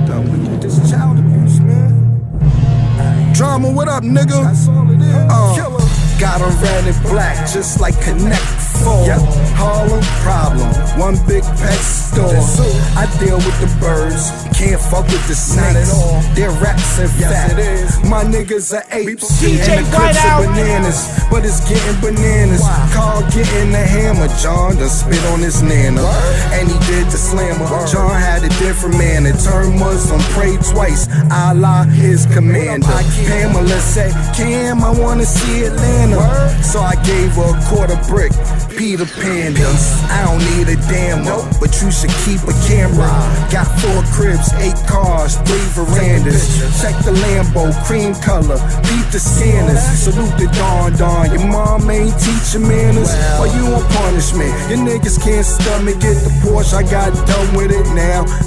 up with this child abuse, man. Drama, what up, nigga? That's all it is. Killer. Got them red and black, just like Connect 4. Yep. Harlem problem, one big pet store. I deal with the birds, can't fuck with the snakes. Not at all. They're rats and Yes, fat. it is. My niggas are apes, DJ and the clips Whiteout. are bananas. But it's getting bananas. Wow. Carl getting the hammer, John done spit on his nana. And he did the slammer. John had a different man, and turned Muslim, prayed twice. Allah his commander. Pamela said, Cam, I wanna see Atlanta. So I gave her a quarter brick, Peter Panda. I don't need a damn but you should keep a camera. Got 4 cribs, 8 cars, 3 verandas. Check the Lambo, cream color, beat the scanners. Salute the Don. Your mom ain't teaching manners, or you on punishment. Your niggas can't stomach it. The Porsche, I got done with it now.